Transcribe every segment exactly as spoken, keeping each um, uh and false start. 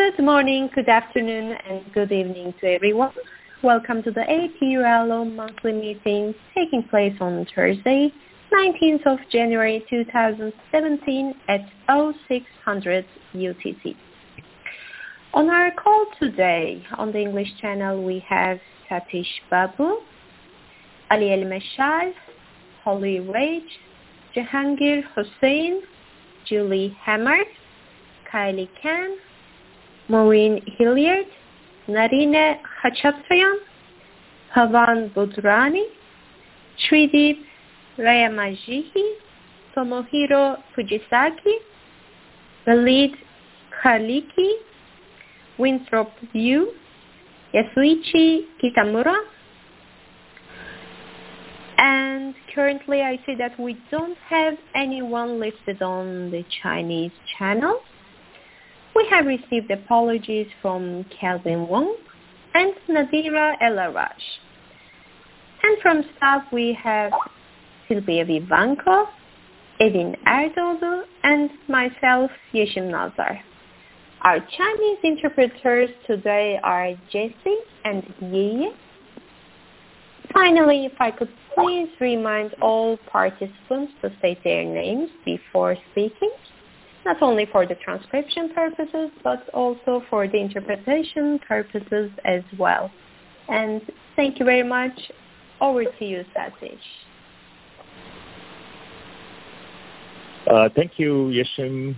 Good morning, good afternoon, and good evening to everyone. Welcome to the A P U L O monthly meeting taking place on Thursday, nineteenth of January two thousand seventeen at oh six hundred U T C. On our call today on the English channel, we have Satish Babu, Ali El Meshal, Holly Rage, Jahangir Hussain, Julie Hammer, Kylie Khan, Maureen Hilliard, Narine Khachatryan, Havan Budrani, Shrideep Rayamajihi, Tomohiro Fujisaki, Walid Khaliki, Winthrop Yu, Yasuichi Kitamura, and currently I see that we don't have anyone listed on the Chinese channel. We have received apologies from Calvin Wong and Nadira Elaraj. And from staff we have Sylvia Vivanko, Evin Erdoğdu, and myself, Yeşim Nazar. Our Chinese interpreters today are Jessie and Yi. Finally, if I could please remind all participants to state their names before speaking, not only for the transcription purposes, but also for the interpretation purposes as well. And thank you very much. Over to you, Satish. Uh, thank you, Yeşim,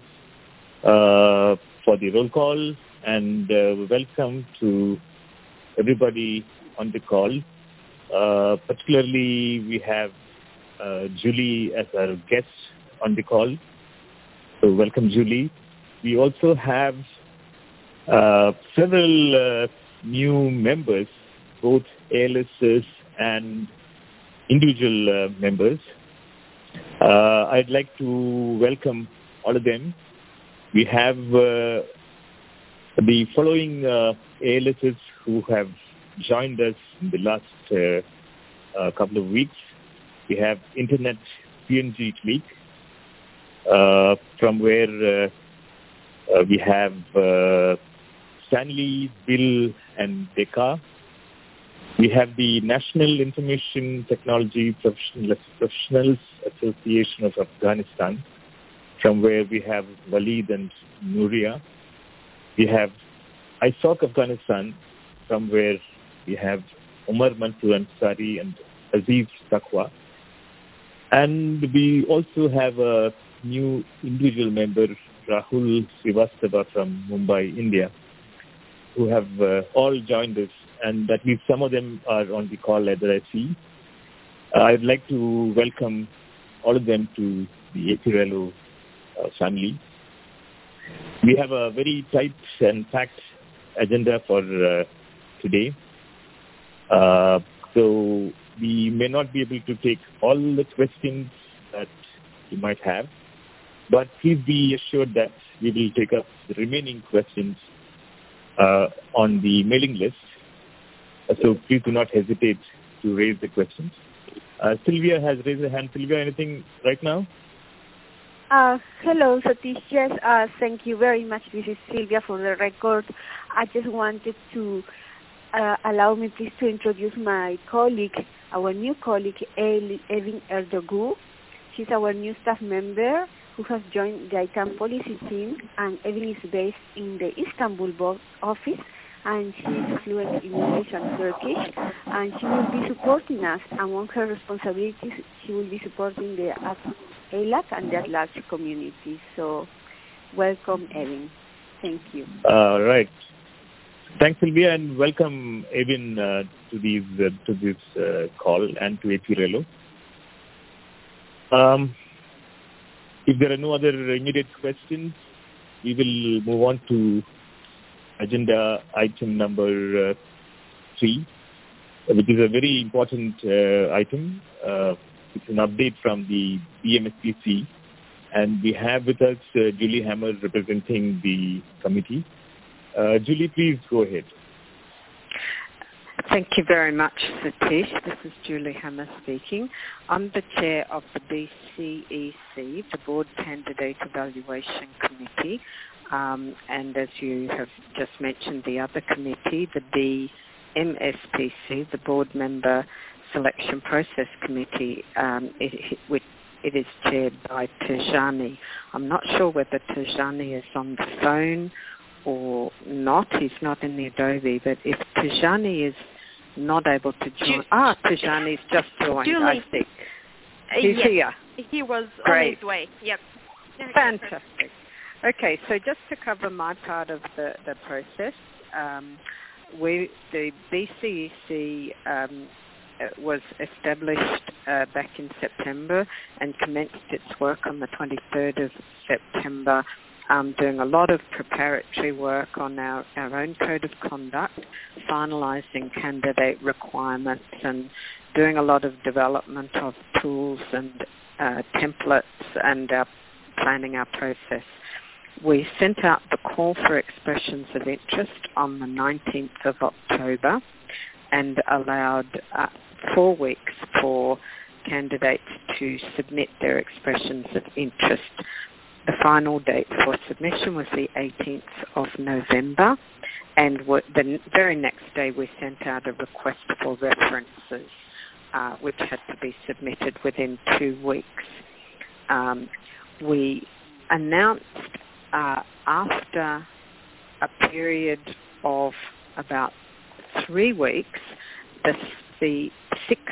uh, for the roll call, and uh, welcome to everybody on the call. Uh, particularly, we have uh, Julie as our guest on the call. So welcome, Julie. We also have uh, several uh, new members, both A L Ss and individual uh, members. Uh, I'd like to welcome all of them. We have uh, the following uh, A L Ss who have joined us in the last uh, uh, couple of weeks. We have Internet P N G Tweak, uh, from where uh, uh, we have uh, Stanley, Bill, and Deka. We have the National Information Technology Professional, Professionals Association of Afghanistan, from where we have Walid and Nuria. We have I S O C Afghanistan, from where we have Umar Mansur Ansari and Aziz Taqwa. And we also have a new individual member, Rahul Srivastava from Mumbai, India, who have uh, all joined us, and at least some of them are on the call that I see. Uh, I'd like to welcome all of them to the A P U L O uh, family. We have a very tight and packed agenda for uh, today. Uh, so we may not be able to take all the questions that you might have, but please be assured that we will take up the remaining questions uh, on the mailing list. Uh, so please do not hesitate to raise the questions. Uh, Sylvia has raised her hand. Sylvia, anything right now? Uh, hello, Satish. Yes, uh, thank you very much. This is Sylvia for the record. I just wanted to uh, allow me please to introduce my colleague, our new colleague, Evin Erdoğdu. She's our new staff member who has joined the I C A M policy team, and Evin is based in the Istanbul office, and she is fluent in English and Turkish, and she will be supporting us. Among her responsibilities, she will be supporting the A L A C and the at-large community. So welcome, Evin. Thank you. All right. Thanks, Sylvia, and welcome, Evin, uh, to, these, uh, to this uh, call and to A P U L O. Um, if there are no other immediate questions, we will move on to agenda item number uh, three, which is a very important uh, item. Uh, it's an update from the B M S P C, and we have with us uh, Julie Hammer representing the committee. Uh, Julie, please go ahead. Thank you very much, Satish. This is Julie Hammer speaking. I'm the chair of the B C E C, the Board Candidate Evaluation Committee, Um, and as you have just mentioned, the other committee, the B M S P C, the Board Member Selection Process Committee, um, it, it, it is chaired by Tijani. I'm not sure whether Tijani is on the phone or not. He's not in the Adobe, but if Tijani is not able to join, Ju- ah, Tijani's just joined, Julie. I think. He's yes. here. He was Great. on his way. Yep. Fantastic. Okay, so just to cover my part of the, the process, um, we, the B C E C um, was established uh, back in September and commenced its work on the twenty-third of September, um, doing a lot of preparatory work on our, our own code of conduct, finalising candidate requirements and doing a lot of development of tools and uh, templates and uh, planning our process. We sent out the call for expressions of interest on the nineteenth of October and allowed uh, four weeks for candidates to submit their expressions of interest. The final date for submission was the eighteenth of November, and the very next day we sent out a request for references, uh, which had to be submitted within two weeks. Um, we announced uh, after a period of about three weeks the, the six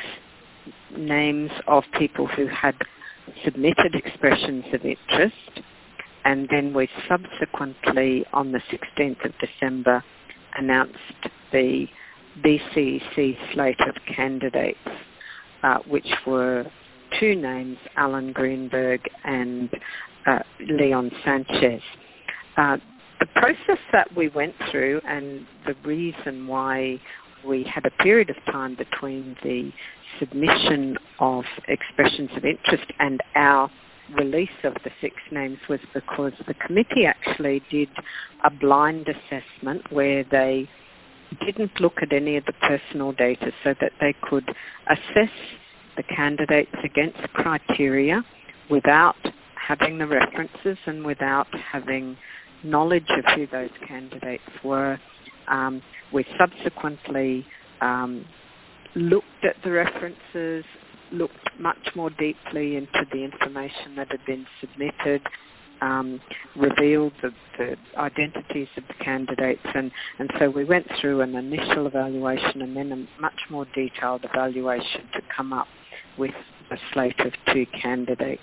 names of people who had submitted expressions of interest, and then we subsequently, on the sixteenth of December, announced the B C E C slate of candidates, uh, which were two names, Alan Greenberg and uh, Leon Sanchez. Uh, the process that we went through and the reason why we had a period of time between the submission of expressions of interest and our release of the six names was because the committee actually did a blind assessment where they didn't look at any of the personal data so that they could assess the candidates against criteria without having the references and without having knowledge of who those candidates were. Um, we subsequently um, looked at the references, looked much more deeply into the information that had been submitted, um, revealed the, the identities of the candidates, and, and so we went through an initial evaluation and then a much more detailed evaluation to come up with a slate of two candidates.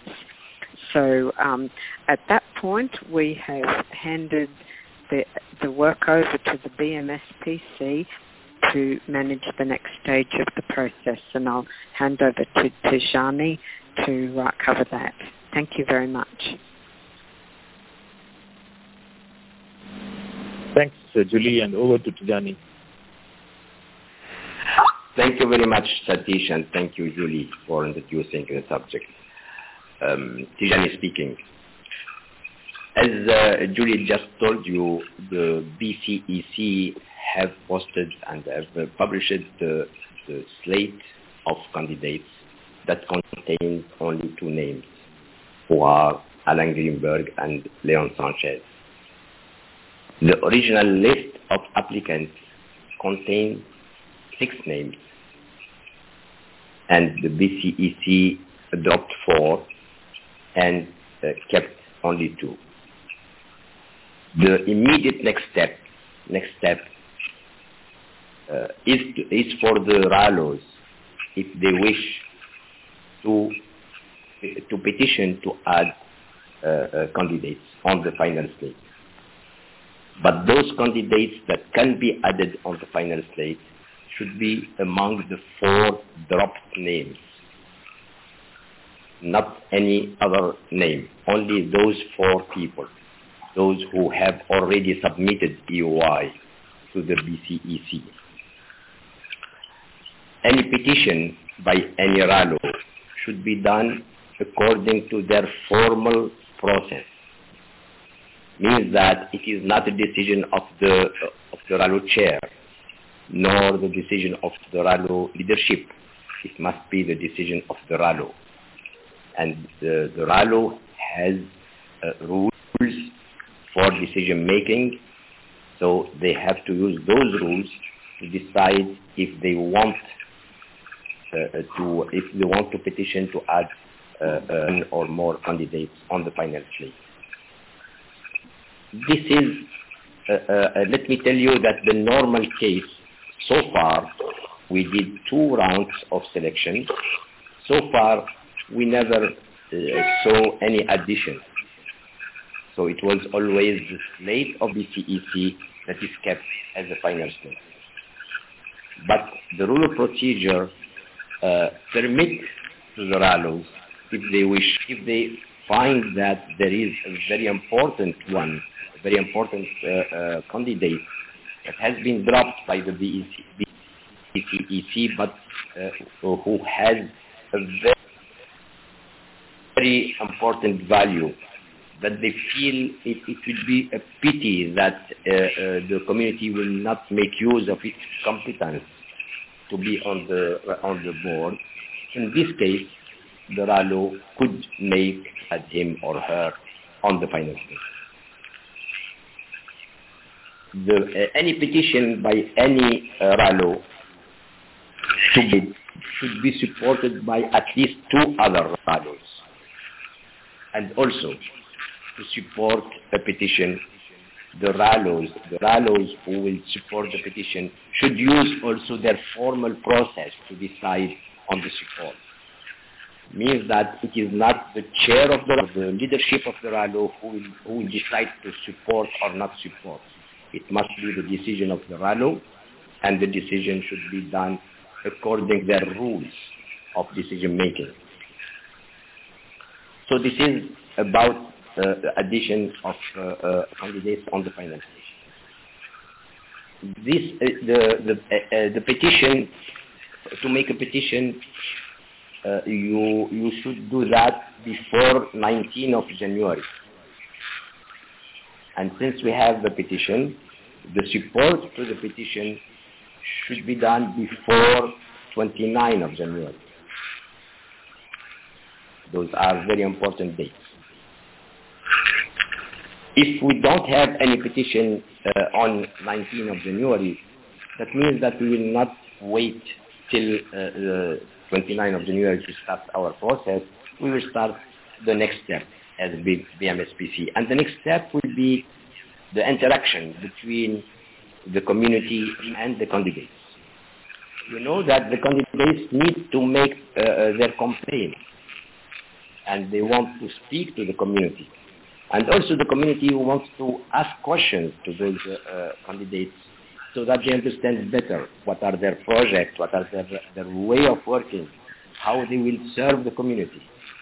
So um, at that point, we have handed the, the work over to the B M S P C to manage the next stage of the process, and I'll hand over to Tijani to uh, cover that. Thank you very much. Thanks, uh, Julie, and over to Tijani. Thank you very much, Satish, and thank you, Julie, for introducing the subject. Um, Tijani speaking. As uh, Julie just told you, the B C E C have posted and have published the, the slate of candidates that contains only two names, who are Alan Greenberg and Leon Sanchez. The original list of applicants contained six names, and the B C E C dropped four and uh, kept only two. The immediate next step, next step uh, is to, is for the R A L Os, if they wish to to petition to add uh, uh, candidates on the final slate. But those candidates that can be added on the final slate should be among the four dropped names, not any other name, only those four people, those who have already submitted E O I to the B C E C. Any petition by any R A L O should be done according to their formal process. Means that it is not a decision of the of the R A L O chair, nor the decision of the R A L O leadership. It must be the decision of the R A L O. And the, the R A L O has uh, rules for decision making. So they have to use those rules to decide if they want uh, to if they want to petition to add uh, one or more candidates on the final slate. This is, uh, uh, let me tell you that the normal case so far, we did two rounds of selection. So far, we never uh, saw any addition. So it was always the slate of the C E C that is kept as a final slate. But the rule of procedure uh, permits to the R A L Os, if they wish, if they find that there is a very important one, a very important uh, uh, candidate that has been dropped by the B C E C, but uh, who has a very, very important value, that they feel it, it would be a pity that uh, uh, the community will not make use of its competence to be on the uh, on the board. In this case, the R A L O could make at him or her on the final stage. The, uh, any petition by any uh, R A L O should be, should be supported by at least two other R A L Os. And also, to support a petition, the R A L Os, the R A L Os who will support the petition should use also their formal process to decide on the support. Means that it is not the chair of the, the leadership of the R A L O who will, who will decide to support or not support. It must be the decision of the R A L O, and the decision should be done according to their rules of decision making. So this is about uh, the addition of uh, uh, candidates on the final stage. This uh, the the, uh, the petition, to make a petition, uh, you you should do that before nineteenth of January. And since we have the petition, the support to the petition should be done before twenty-ninth of January. Those are very important dates. If we don't have any petition uh, on nineteenth of January, that means that we will not wait till uh, the twenty-ninth of January to start our process. We will start the next step as B M S P C. And the next step will be the interaction between the community and the candidates. You know that the candidates need to make uh, their campaign, and they want to speak to the community. And also the community wants to ask questions to those uh, candidates so that they understand better what are their projects, what are their, their way of working, how they will serve the community.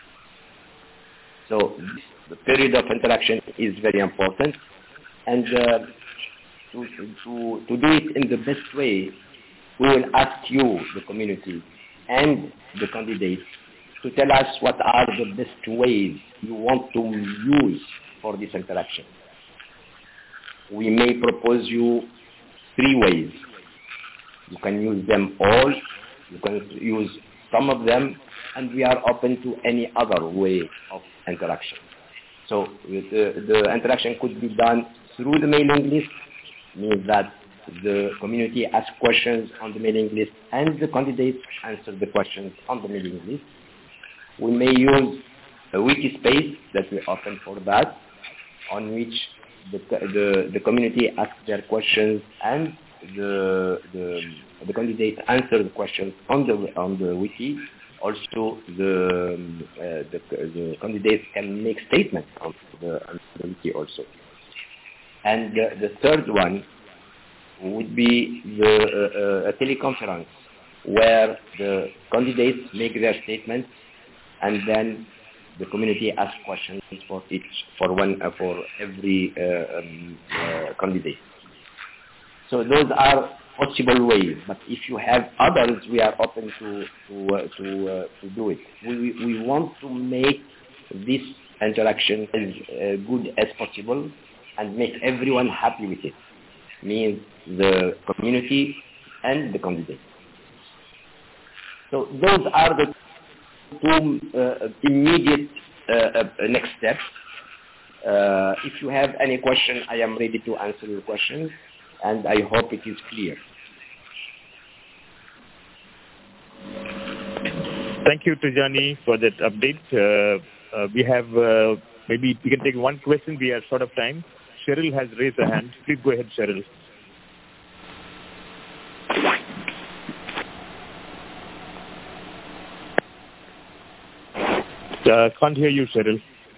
So the period of interaction is very important, and uh, to, to, to do it in the best way, we will ask you, the community, and the candidates, to tell us what are the best ways you want to use for this interaction. We may propose you three ways. You can use them all, you can use some of them, and we are open to any other way of interaction. So the, the interaction could be done through the mailing list, means that the community asks questions on the mailing list and the candidates answer the questions on the mailing list. We may use a wiki space that we open for that, on which the, the, the community asks their questions and the, the, the candidates answer the questions on the, on the wiki. Also, the, uh, the, the candidates can make statements on the, on the wiki also. And the, the third one would be the uh, uh, a teleconference, where the candidates make their statements, and then the community asks questions for each, for one, uh, for every uh, um, uh, candidate. So those are possible ways. But if you have others, we are open to to uh, to, uh, to do it. We we want to make this interaction as uh, good as possible and make everyone happy with it. Means the community and the candidate. So those are the two uh, immediate uh, uh, next steps. Uh, if you have any question, I am ready to answer your questions, and I hope it is clear. Thank you, Tijani, for that update. Uh, uh, we have, uh, maybe we can take one question. We are short of time. Cheryl has raised her hand. Please go ahead, Cheryl. Uh, can't hear you, Cheryl.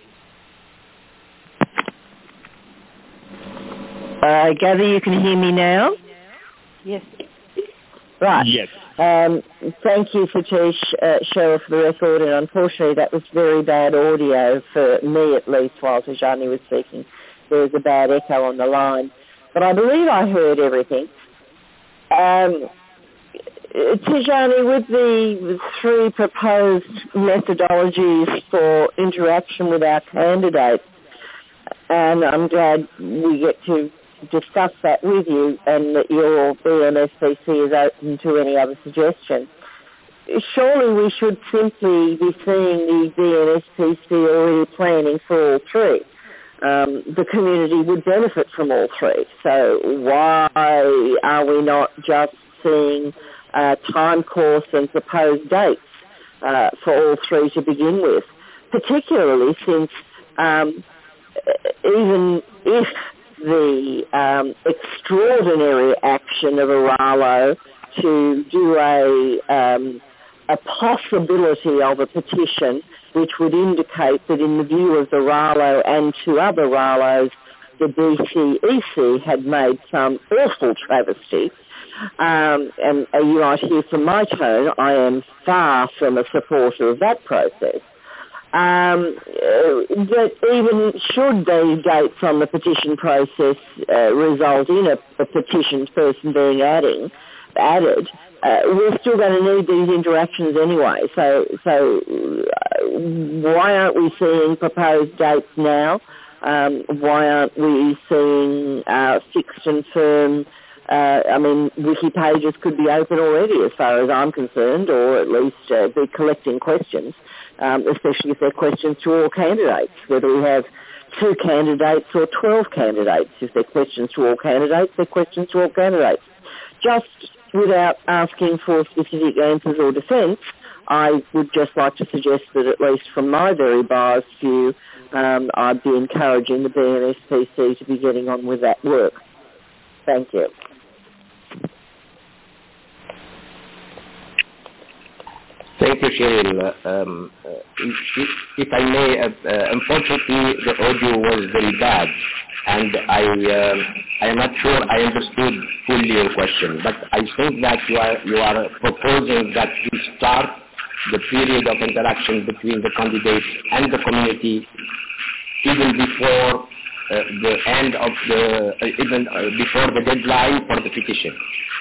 I gather you can hear me now? Yes. Right. Yes. Um, thank you, Satish, uh, Cheryl, for the record, and unfortunately that was very bad audio for me, at least, while Tijani was speaking. There was a bad echo on the line. But I believe I heard everything. Um, Tijani, with the three proposed methodologies for interaction with our candidates, and I'm glad we get to discuss that with you and that your B M S P C is open to any other suggestion. Surely we should simply be seeing the B M S P C already planning for all three. Um, the community would benefit from all three. So why are we not just seeing uh, time course and proposed dates uh, for all three to begin with? Particularly since um, even if the um, extraordinary action of Aralo to do a, um, a possibility of a petition which would indicate that in the view of the Aralo and two other Ralos, the B C E C had made some awful travesty. Um, and uh, you might hear from my tone, I am far from a supporter of that process. Um, that even should the dates on the petition process uh, result in a, a petitioned person being adding, added, uh, we're still going to need these interactions anyway. So, so uh, why aren't we seeing proposed dates now? Um, why aren't we seeing uh, fixed and firm? Uh, I mean, wiki pages could be open already as far as I'm concerned, or at least uh, be collecting questions. Um, especially if they're questions to all candidates, whether we have two candidates or twelve candidates. If they're questions to all candidates, they're questions to all candidates. Just without asking for specific answers or defence, I would just like to suggest that at least from my very biased view, um, I'd be encouraging the B M S P C to be getting on with that work. Thank you. Thank you, Cheryl. Uh, um, uh, if, if I may, uh, uh, unfortunately, the audio was very bad, and I uh, I am not sure I understood fully your question. But I think that you are you are proposing that we start the period of interaction between the candidates and the community even before uh, the end of the uh, even uh, before the deadline for the petition.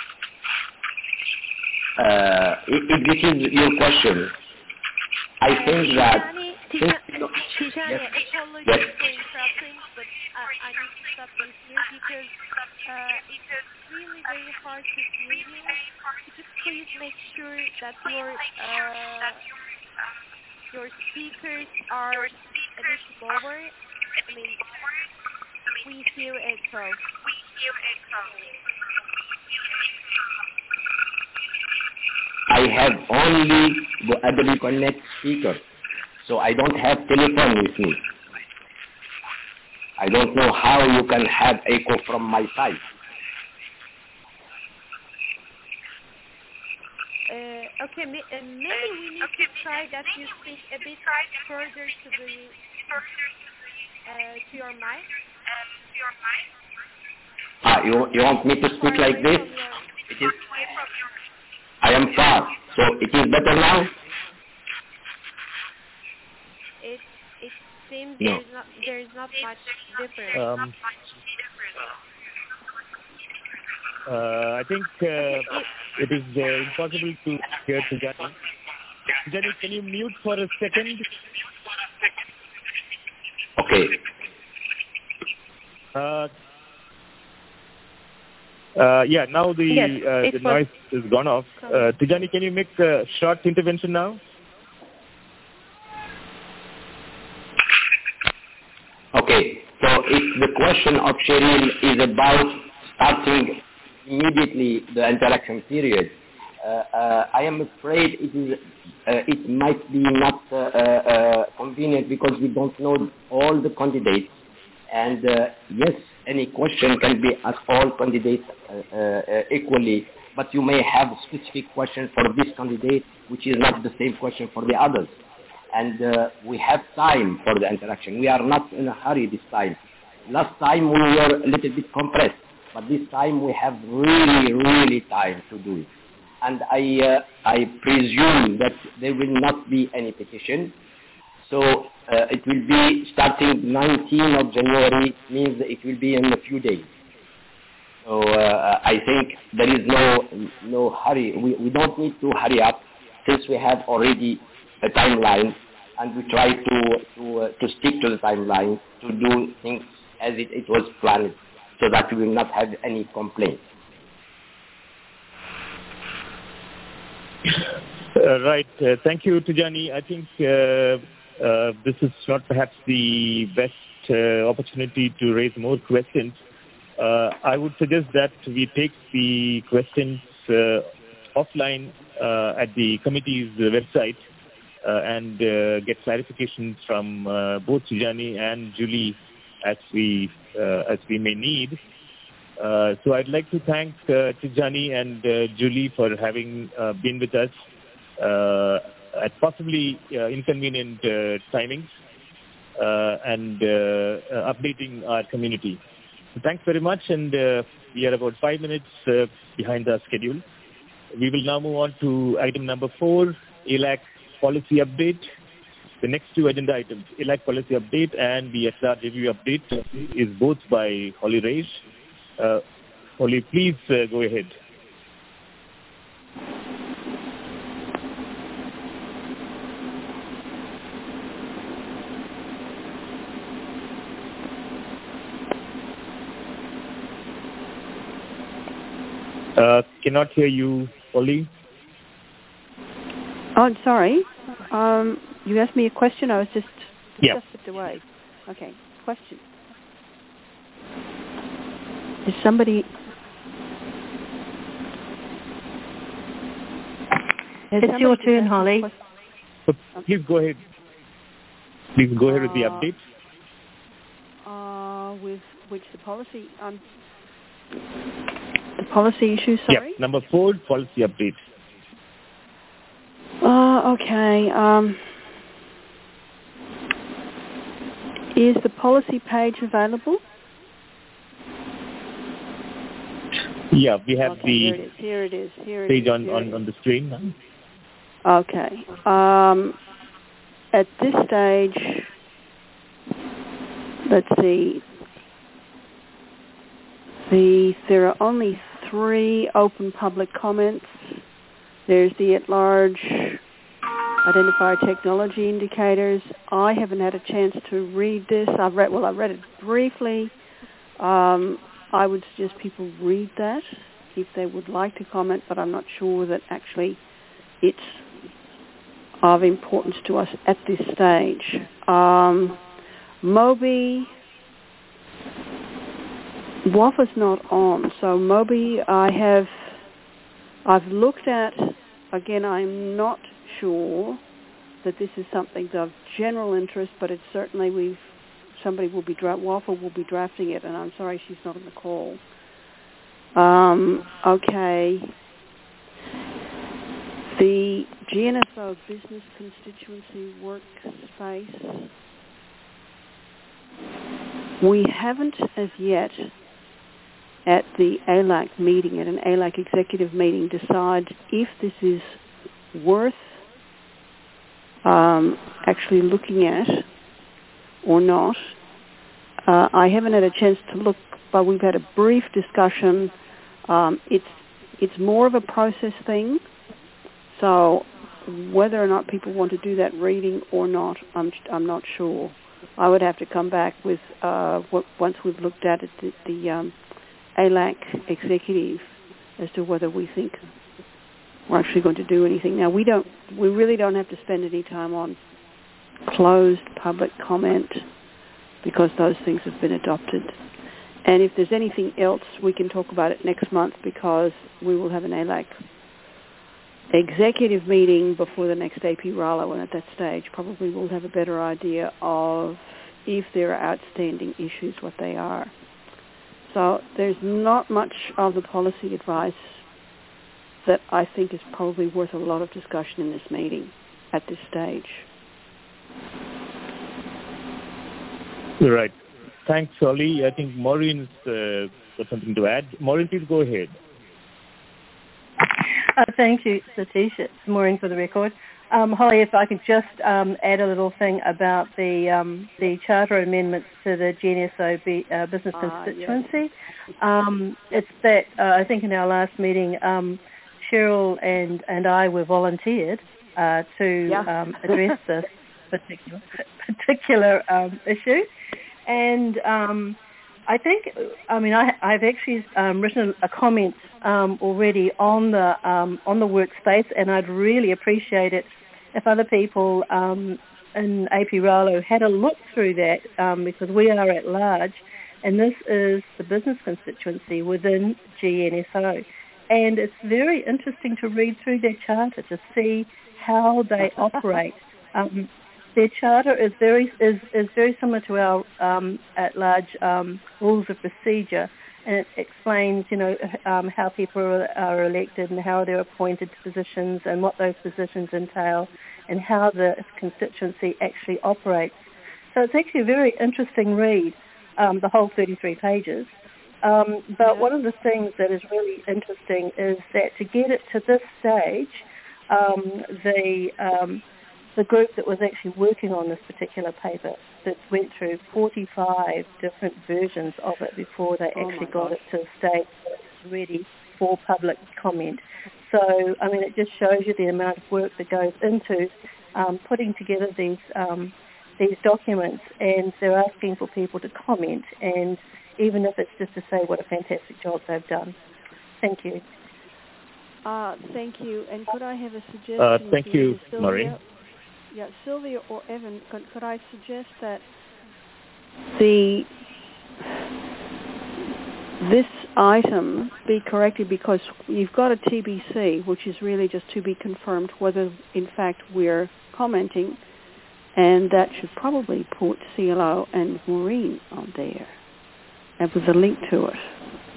Uh, if, if this is your question, I think that... Tijani, Tijani, yes. Apologies yes. for interrupting, but uh, I need to stop you here because uh, it's really very hard to hear you. Could you please make sure that your uh, your speakers are a bit lower? I mean, we hear echo. I have only the Adobe Connect speaker, so I don't have telephone with me. I don't know how you can have echo from my side. Uh, okay, may, uh, maybe we need to try that you speak a bit further to the uh, to your mic. Ah, you, you want me to speak like this? It is, I am far, so it is better now? It it seems No. there is not there is not much difference. Um, uh, I think uh, it is uh, impossible to hear Tijani. Tijani, can you mute for a second? Okay. Uh, uh, yeah, now the Yes, uh, it the was- noise is gone off. Uh, Tijani, can you make a short intervention now? Okay. question of Cheryl is about starting immediately the interaction period. Uh, uh, I am afraid it is uh, it might be not uh, uh, convenient because we don't know all the candidates. And uh, yes, any question can be asked all candidates uh, uh, equally, but you may have a specific question for this candidate, which is not the same question for the others. And uh, we have time for the interaction. We are not in a hurry this time. Last time we were a little bit compressed, but this time we have really, really time to do it. And I, uh, I presume that there will not be any petition. So uh, it will be starting nineteenth of January, means it will be in a few days. So uh, I think there is no no hurry. We, we don't need to hurry up since we have already a timeline, and we try to to, uh, to stick to the timeline, to do things as it, it was planned, so that we will not have any complaints. Uh, right. Uh, thank you, Tijani. I think uh, uh, this is not perhaps the best uh, opportunity to raise more questions. Uh, I would suggest that we take the questions uh, offline uh, at the committee's website uh, and uh, get clarifications from uh, both Tijani and Julie as we uh, as we may need. Uh, so I'd like to thank uh, Tijani and uh, Julie for having uh, been with us uh, at possibly uh, inconvenient uh, timings uh, and uh, uh, updating our community. So thanks very much, and uh, we are about five minutes uh, behind the schedule. We will now move on to item number four, A L A C policy update. The next two agenda items, A L A C policy update and the S R review update, is both by Holly Raish. Uh, Holly, please uh, go ahead. Uh, cannot hear you, Holly. Oh, I'm sorry. Um, you asked me a question. I was just, yeah. just stepped away. Okay, question. Is somebody... It's your turn, Holly. So please go ahead. Please go ahead with the update. Uh, with which the policy... Um, the policy issue, sorry? Yeah, number four, policy update. Uh, okay. Um, is the policy page available? Yeah, we have okay, the here it is. Here it is. Here it page is. on, Here on, on the screen. Okay. Um, at this stage, let's see. The there are only three open public comments. There's the at-large identifier technology indicators. I haven't had a chance to read this. I've read well. I read it briefly. Um, I would suggest people read that if they would like to comment, but I'm not sure that actually it's of importance to us at this stage. Um, Moby, W A F A's not on, so Moby I have, I've looked at, again I'm not sure that this is something of general interest, but it's certainly we've, somebody will be, dra- W A F A will be drafting it, and I'm sorry she's not on the call. Um, okay. The G N S O Business Constituency Workspace, we haven't as yet at the A L A C meeting, at an A L A C executive meeting, decide if this is worth um, actually looking at or not. Uh, I haven't had a chance to look, but we've had a brief discussion. Um, it's it's more of a process thing, so whether or not people want to do that reading or not, I'm I'm not sure. I would have to come back with uh, what, once we've looked at it, the, the um, A L A C executive as to whether we think we're actually going to do anything. Now we don't, we really don't have to spend any time on closed public comment because those things have been adopted. And if there's anything else, we can talk about it next month because we will have an A L A C executive meeting before the next A P R A L O, and at that stage probably we'll have a better idea of if there are outstanding issues, what they are. So there's not much of the policy advice that I think is probably worth a lot of discussion in this meeting at this stage. Right. Thanks, Holly. I think Maureen's uh, got something to add. Maureen, please go ahead. Uh, thank you, Satish. It's Maureen for the record. Um, Holly, if I could just um, add a little thing about the um, the charter amendments to the G N S O B, uh, business constituency. Yes. Um, it's that uh, I think in our last meeting, um, Cheryl and, and I were volunteered uh, to yeah. um, address this particular particular um, issue, and um, I think I mean I, I've actually um, written a comment um, already on the um, on the workspace, and I'd really appreciate it if other people um, in A P R A L O had a look through that um, because we are at large, and this is the business constituency within G N S O. And it's very interesting to read through their charter to see how they operate. Um, their charter is very is, is very similar to our um, at-large um, rules of procedure, and it explains, you know, um, how people are, are elected and how they're appointed to positions and what those positions entail, and how the constituency actually operates. So it's actually a very interesting read, um, the whole thirty-three pages. Um, but one of the things that is really interesting is that to get it to this stage, um, the um, the group that was actually working on this particular paper that went through forty-five different versions of it before they oh actually got gosh. it to a stage that it's ready for public comment. So, I mean, it just shows you the amount of work that goes into um, putting together these um, these documents, and they're asking for people to comment, and even if it's just to say what a fantastic job they've done. Thank you. Uh, thank you. And could I have a suggestion? Uh, thank you, Sylvia? Maureen. Yeah, Sylvia or Evan, could, could I suggest that the this item be corrected because you've got a T B C, which is really just to be confirmed whether, in fact, we're commenting, and that should probably put C L O and Maureen on there, and with a link to it.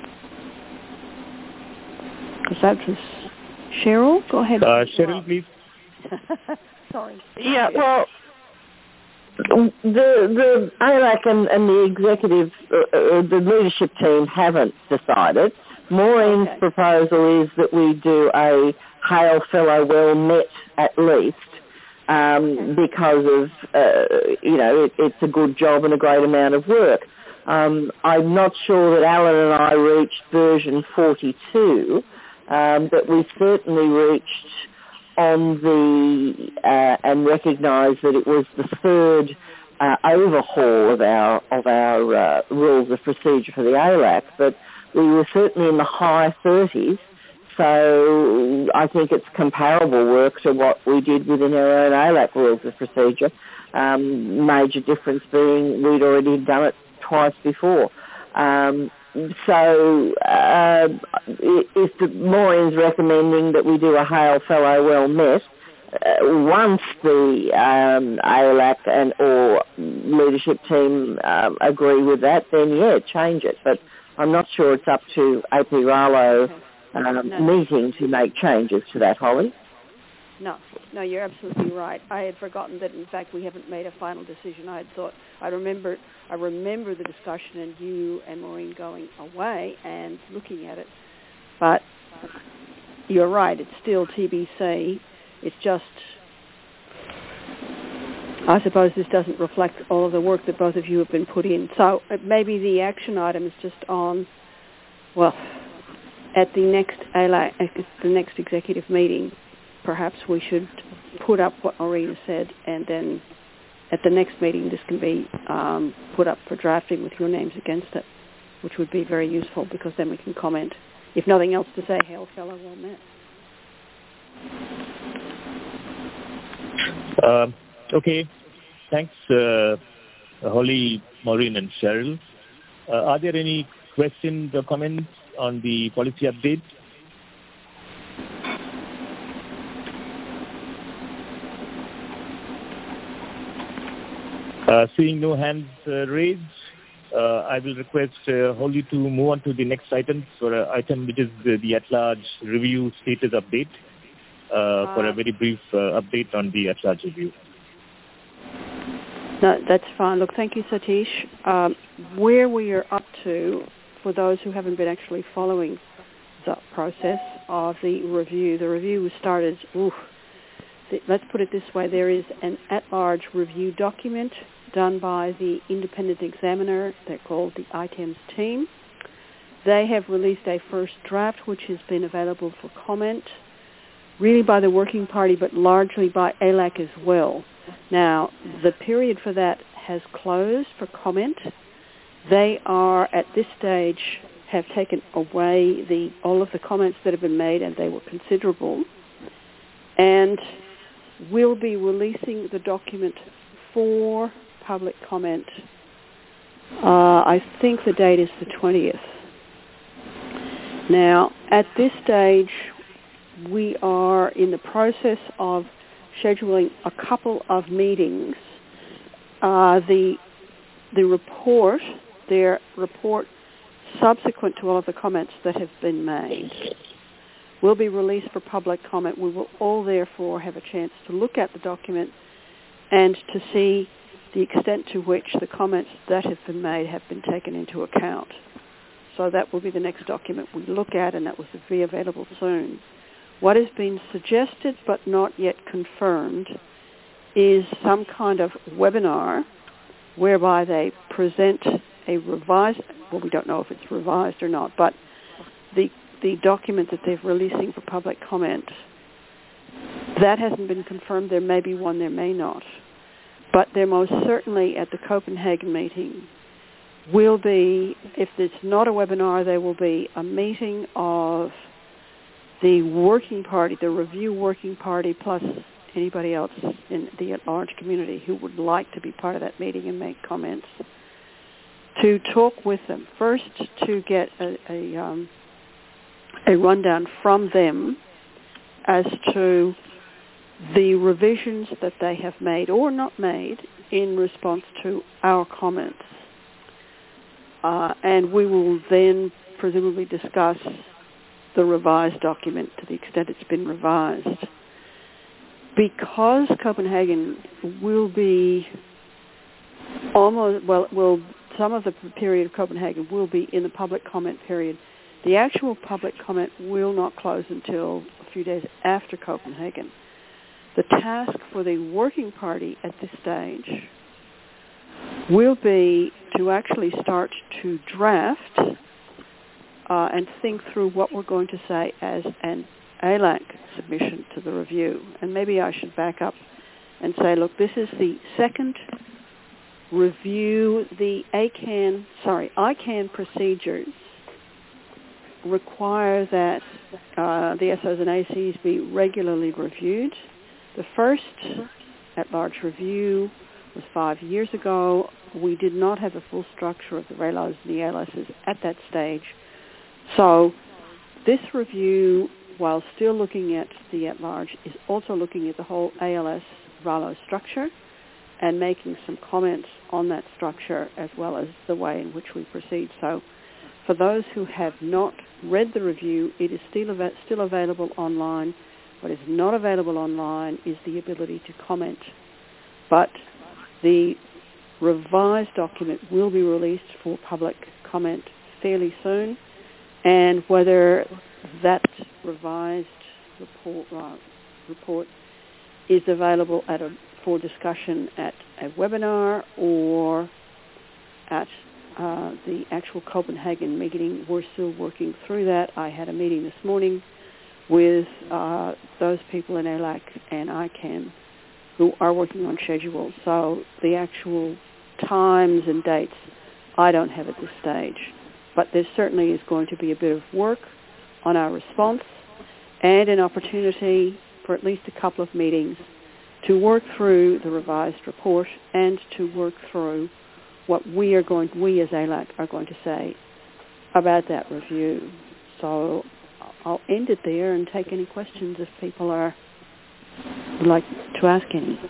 Because that was Cheryl. Go ahead. Uh, Cheryl, please. Sorry. Yeah, well, the the A L A C and, and the executive, uh, uh, the leadership team haven't decided. Maureen's okay. proposal is that we do a Hail Fellow Well Met at least, um, okay. because of, uh, you know, it, it's a good job and a great amount of work. Um, I'm not sure that Alan and I reached version forty-two, um, but we certainly reached on the uh, and recognised that it was the third uh, overhaul of our of our uh, rules of procedure for the A L A C. But we were certainly in the high thirties, so I think it's comparable work to what we did within our own A L A C rules of procedure. Um, major difference being we'd already done it twice before. Um, so uh, if the Maureen's recommending that we do a Hail Fellow Well Met, uh, once the um, A L A C and or leadership team um, agree with that, then yeah, change it. But I'm not sure it's up to A P R A L O um, no. meeting to make changes to that, Holly. No, no, you're absolutely right. I had forgotten that, in fact, we haven't made a final decision. I had thought, I remember, I remember the discussion and you and Maureen going away and looking at it. But you're right, it's still T B C. It's just, I suppose this doesn't reflect all of the work that both of you have been put in. So maybe the action item is just on, well, at the next A L A C, the next executive meeting, perhaps we should put up what Maureen said, and then at the next meeting this can be um, put up for drafting with your names against it, which would be very useful because then we can comment. If nothing else to say, Hail Fellow Well Met. Uh, okay. Thanks, uh, Holly, Maureen, and Cheryl. Uh, are there any questions or comments on the policy update? Uh, seeing no hands uh, raised, uh, I will request uh, Holly to move on to the next item, for uh, item which is the, the at-large review status update, uh, uh, for a very brief uh, update on the at-large review. No, that's fine. Look, thank you, Satish. Um, where we are up to, for those who haven't been actually following the process of the review, the review was started, ooh, the, let's put it this way, there is an at-large review document done by the independent examiner. They're called the I T E M S team. They have released a first draft which has been available for comment, really by the Working Party, but largely by A L A C as well. Now, the period for that has closed for comment. They are, at this stage, have taken away the all of the comments that have been made, and they were considerable, and will be releasing the document for public comment. Uh, I think the date is the twentieth. Now, at this stage, we are in the process of scheduling a couple of meetings. Uh, the the report, their report subsequent to all of the comments that have been made, will be released for public comment. We will all therefore have a chance to look at the document and to see the extent to which the comments that have been made have been taken into account. So that will be the next document we look at, and that will be available soon. What has been suggested but not yet confirmed is some kind of webinar whereby they present a revised, well, we don't know if it's revised or not, but the the document that they're releasing for public comment, that hasn't been confirmed. There may be one, there may not. But there most certainly at the Copenhagen meeting will be, if it's not a webinar, there will be a meeting of the Working Party, the Review Working Party, plus anybody else in the at-large community who would like to be part of that meeting and make comments, to talk with them. First, to get a, a, um, a rundown from them as to the revisions that they have made or not made in response to our comments. Uh, and we will then presumably discuss the revised document to the extent it's been revised. Because Copenhagen will be almost, well, will some of the period of Copenhagen will be in the public comment period, the actual public comment will not close until a few days after Copenhagen. The task for the Working Party at this stage will be to actually start to draft uh, and think through what we're going to say as an A L A C submission to the review. And maybe I should back up and say, look, this is the second review. The A C A N, sorry, I C A N procedures require that uh, the S Os and A Cs be regularly reviewed. The first at-large review was five years ago. We did not have a full structure of the R A L Os and the A L Ss at that stage. So this review, while still looking at the at-large, is also looking at the whole A L S R A L O structure and making some comments on that structure as well as the way in which we proceed. So for those who have not read the review, it is still, av- still available online. What is not available online is the ability to comment. But the revised document will be released for public comment fairly soon, and whether that revised report, uh, report is available at a, for discussion at a webinar or at uh, the actual Copenhagen meeting, we're still working through that. I had a meeting this morning with uh, those people in A L A C and I C A N who are working on schedules. So the actual times and dates I don't have at this stage. But there certainly is going to be a bit of work on our response and an opportunity for at least a couple of meetings to work through the revised report and to work through what we are going, we as A L A C are going to say about that review. So I'll end it there and take any questions if people are would like to ask any.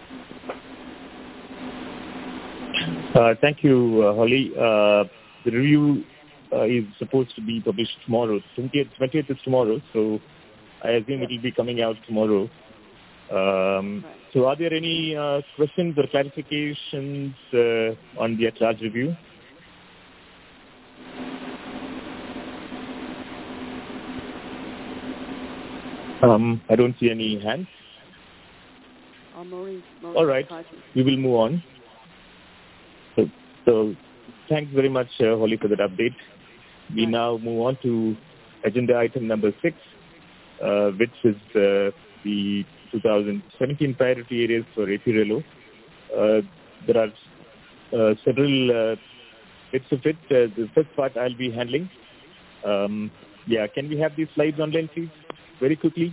Uh, thank you, uh, Holly. Uh, the review uh, is supposed to be published tomorrow. twentieth is tomorrow, so I assume it will be coming out tomorrow. Um, right. So are there any uh, questions or clarifications uh, on the at-large review? Um, I don't see any hands. Oh, Maureen, Maureen All right, we will move on. So, so thanks very much, uh, Holly, for that update. We right. now move on to agenda item number six, uh, which is uh, the two thousand seventeen priority areas for A P R E L O. Uh, there are uh, several uh, bits of it. Uh, the first part I'll be handling. Um, yeah, can we have these slides online, please? Very quickly.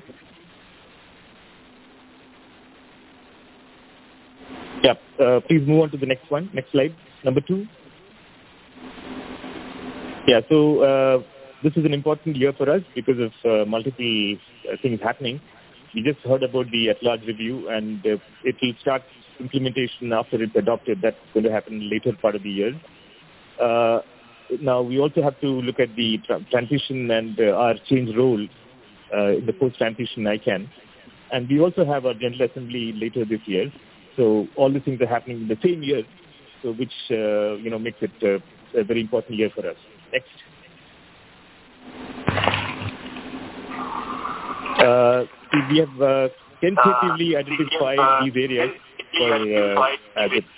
Yeah, uh, please move on to the next one. Next slide, number two. Yeah, so uh, this is an important year for us because of uh, multiple uh, things happening. We just heard about the at-large review, and uh, it will start implementation after it's adopted. That's going to happen later part of the year. Uh, now, we also have to look at the tra- transition and uh, our change role uh, in the post-transition I CAN. And we also have our General Assembly later this year. So all these things are happening in the same year, so which uh, you know makes it uh, a very important year for us. Next. Uh, we have uh, tentatively identified these areas for uh, as it.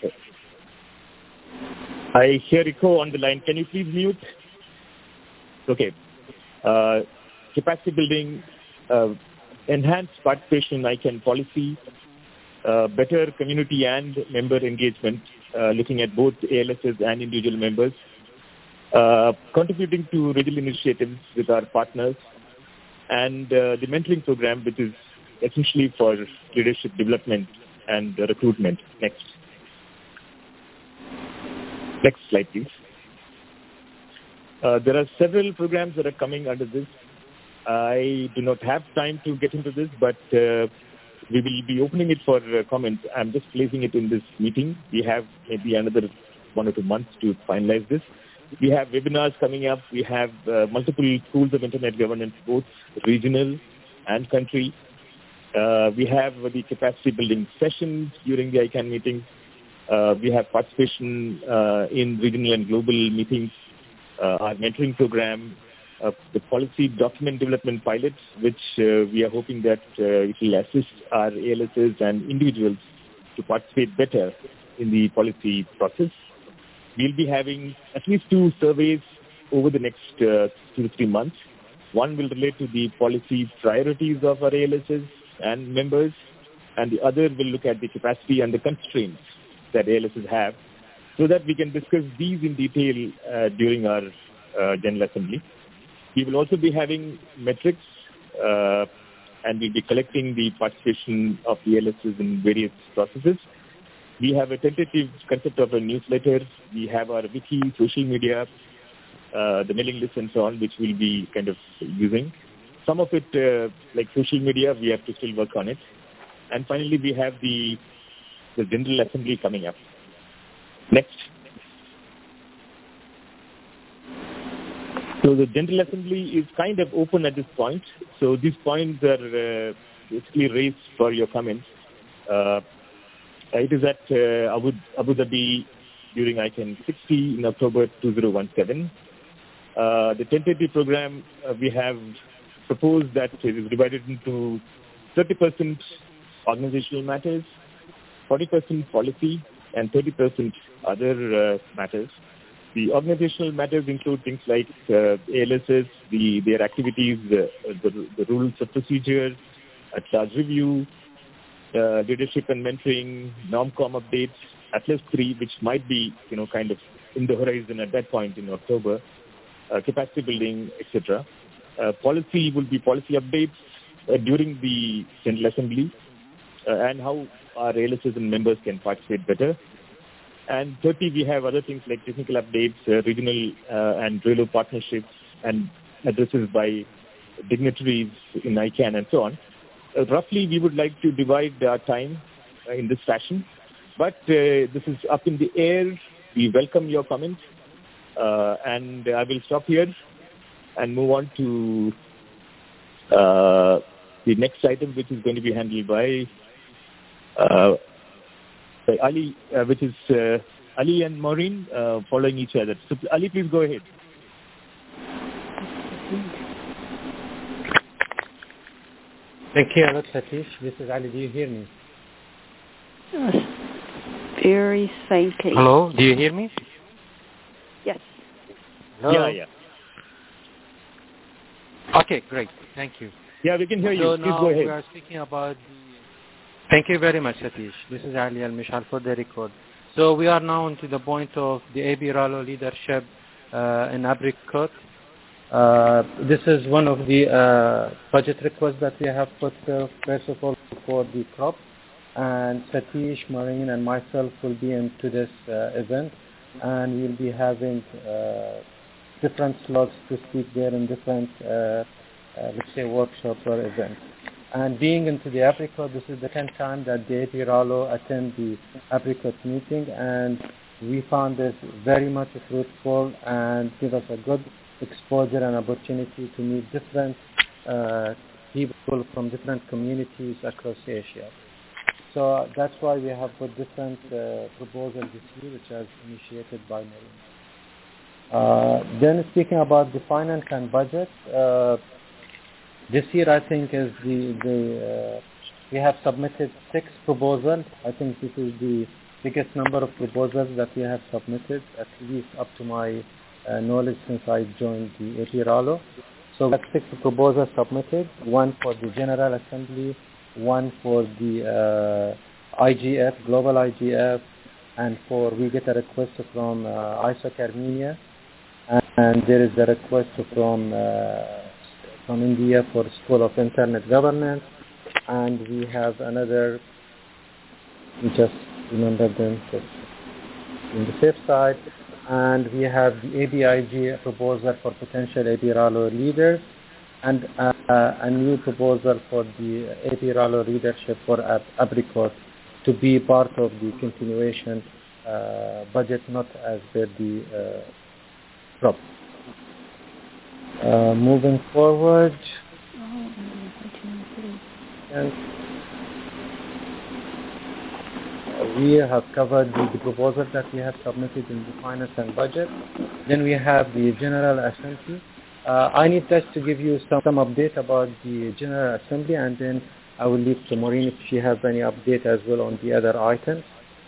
I hear echo on the line. Can you please mute? Okay. Uh, capacity building, uh, enhanced participation in I CAN policy, uh, better community and member engagement, uh, looking at both A L Ss and individual members, uh, contributing to regional initiatives with our partners, and uh, the mentoring program, which is essentially for leadership development and uh, recruitment. Next. Next slide, please. Uh, there are several programs that are coming under this. I do not have time to get into this, but uh, we will be opening it for uh, comments. I'm just placing it in this meeting. We have maybe another one or two months to finalize this. We have webinars coming up. We have uh, multiple tools of internet governance, both regional and country. Uh, we have the capacity building sessions during the I CAN meetings. Uh, we have participation uh, in regional and global meetings, uh, our mentoring program, uh, the policy document development pilots, which uh, we are hoping that uh, it will assist our A L Ss and individuals to participate better in the policy process. We'll be having at least two surveys over the next uh, two to three months. One will relate to the policy priorities of our A L Ss and members, and the other will look at the capacity and the constraints that A L Ss have, so that we can discuss these in detail uh, during our uh, General Assembly. We will also be having metrics, uh, and we'll be collecting the participation of the A L Ss in various processes. We have a tentative concept of a newsletter. We have our wiki, social media, uh, the mailing list and so on, which we'll be kind of using. Some of it, uh, like social media, we have to still work on it. And finally, we have the the General Assembly coming up. Next. So the General Assembly is kind of open at this point. So these points are uh, basically raised for your comments. Uh, it is at uh, Abu, Abu Dhabi during I CAN sixty in October two thousand seventeen. Uh, the tentative program, uh, we have proposed that it is divided into thirty percent organizational matters, forty percent policy, and thirty percent other uh, matters. The organizational matters include things like uh, A L Ss, the, their activities, uh, the, the rules of procedure, at-large review, uh, leadership and mentoring, NORMCOM updates, Atlas three, which might be, you know, kind of in the horizon at that point in October, uh, capacity building, et cetera. Uh, policy will be policy updates uh, during the General Assembly, uh, and how our A L Ss and members can participate better. And thirty, we have other things like technical updates, uh, regional uh, and R E L O partnerships, and addresses by dignitaries in I CANN and so on. Uh, roughly, we would like to divide our time uh, in this fashion. But uh, this is up in the air. We welcome your comments. Uh, and I will stop here and move on to uh, the next item, which is going to be handled by, uh, by Ali, uh, which is uh, Ali and Maureen uh, following each other. So Ali, please go ahead. Thank you a lot, Satish. This is Ali. Do you hear me? Yes. Very faintly. Hello, do you hear me? Yes. Hello? Yeah, yeah. Okay, great. Thank you. Yeah, we can hear so you. Please now go ahead. we are speaking about the... Thank you very much, Satish. This is Ali Al-Mishal for the record. So we are now to the point of the A B R A L O leadership uh, in Apricot. Uh, this is one of the uh, budget requests that we have put, uh, first of all, for the crop. And Satish, Maureen, and myself will be into this uh, event. And we'll be having uh, different slots to speak there in different, uh, uh, let's say, workshops or events. And being into the Apricot, this is the tenth time that the A B R A L O attend the Apricot meeting, and we found this very much fruitful and give us a good exposure and opportunity to meet different uh, people from different communities across Asia. So uh, that's why we have put different uh, proposals this year, which was initiated by Maureen. Uh, then speaking about the finance and budget, uh, this year I think is the, the uh, we have submitted six proposals. I think this is the biggest number of proposals that we have submitted, at least up to my uh, knowledge since I joined the A B R A L O. So we have six proposals submitted, one for the General Assembly, one for the uh, I G F, Global I G F, and for we get a request from uh, I S O C Armenia, and, and there is a request from uh, from India for School of Internet Governance, and we have another, we just remember them just in the safe side, and we have the A B I G proposal for potential A B R A L O leaders, and uh, a new proposal for the A B R A L O leadership for Apricot to be part of the continuation uh, budget, not as per the uh, crop. Uh, moving forward, and we have covered the, the proposal that we have submitted in the finance and budget. Then we have the General Assembly. Uh, I need just to give you some, some update about the General Assembly, and then I will leave to Maureen if she has any update as well on the other items.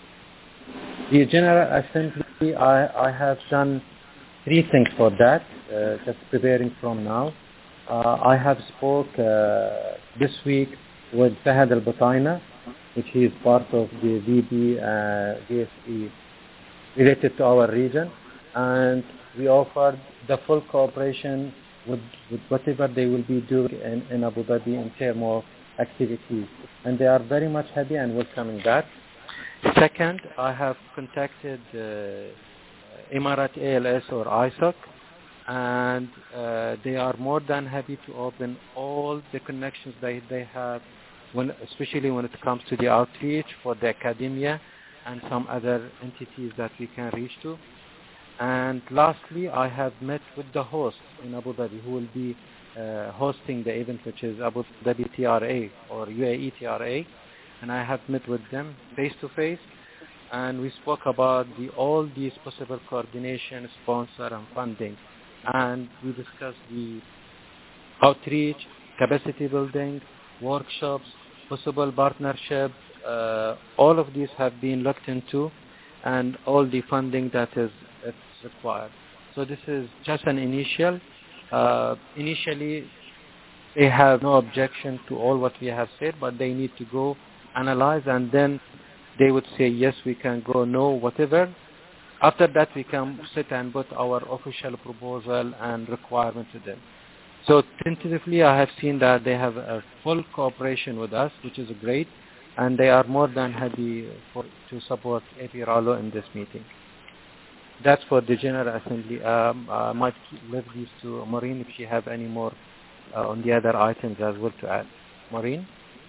The General Assembly, I, I have done three things for that, uh, just preparing from now. Uh, I have spoke uh, this week with Fahad Al-Butaina, which is part of the V B uh, V S E related to our region, and we offered the full cooperation with, with whatever they will be doing in, in Abu Dhabi in terms of activities, and they are very much happy and welcoming that. Second, I have contacted uh, Emirat A L S or I S O C, and uh, they are more than happy to open all the connections that they have, when, especially when it comes to the outreach for the academia and some other entities that we can reach to. And lastly, I have met with the host in Abu Dhabi who will be uh, hosting the event, which is Abu Dhabi T R A or U A E T R A, and I have met with them face to face, and we spoke about the, all these possible coordination, sponsor, and funding, and we discussed the outreach, capacity building, workshops, possible partnerships. Uh, all of these have been looked into, and all the funding that is it's required. So this is just an initial. Uh, initially, they have no objection to all what we have said, but they need to go analyze, and then they would say yes, we can go, no, whatever. After that, we can sit and put our official proposal and requirement to them. So tentatively, I have seen that they have a full cooperation with us, which is great, and they are more than happy for, to support A P Rallo in this meeting. That's for the General Assembly. Um, I might leave these to Maureen if she have any more uh, on the other items as well to add. Maureen?